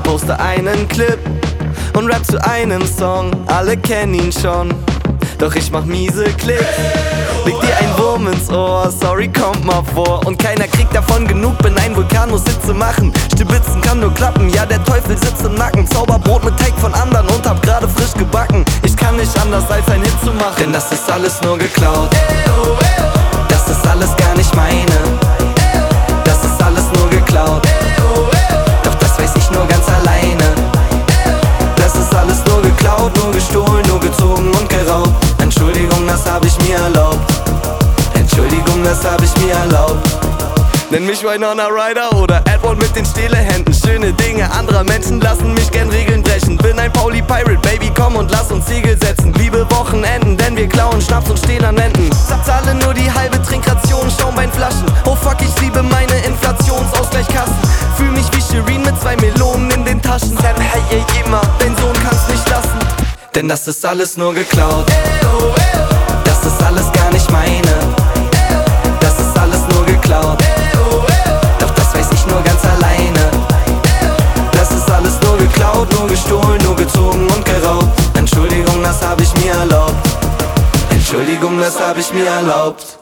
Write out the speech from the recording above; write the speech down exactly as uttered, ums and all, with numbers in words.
poste einen Clip und rap zu einem Song. Alle kennen ihn schon, doch ich mach miese Klicks. Leg dir ein Wurm ins Ohr, sorry, kommt mal vor. Und keiner kriegt davon genug, bin ein Vulkan, muss Sitze machen. Stibitzen kann nur klappen, ja der Teufel sitzt im Nacken. Zauberbrot mit Teig von anderen und hab gerade frisch gebacken. Ich kann nicht anders als ein Hit zu machen, denn das ist alles nur geklaut. Das ist alles gar nicht meine. Das ist alles nur geklaut. Doch das weiß ich nur ganz alleine. Das ist alles nur geklaut, nur gestohlen, nur gezogen und geraubt. Entschuldigung, das hab ich mir erlaubt. Entschuldigung, das hab ich mir erlaubt. Nenn mich Winona Ryder oder Edward mit den Stehlehänden. Schöne Dinge anderer Menschen lassen mich gern Regeln brechen. Bin ein Pauli Pirate, Baby, komm und lass uns Siegel setzen. Liebe Wochenenden, denn wir klauen Schnaps und stehen an Wänden. Zahle nur die halbe Trinkration, Schaumweinflaschen. Oh fuck, ich liebe meine Inflationsausgleichkassen. Fühl mich wie Shireen mit zwei Melonen in den Taschen. Sam, hey, ey, immer, dein Sohn kann's nicht lassen. Denn das ist alles nur geklaut. Das ist alles gar nicht meine. Das ist alles nur geklaut. Doch das weiß ich nur ganz alleine. Das ist alles nur geklaut, nur gestohlen, nur gezogen und geraubt. Entschuldigung, das hab ich mir erlaubt. Entschuldigung, das hab ich mir erlaubt.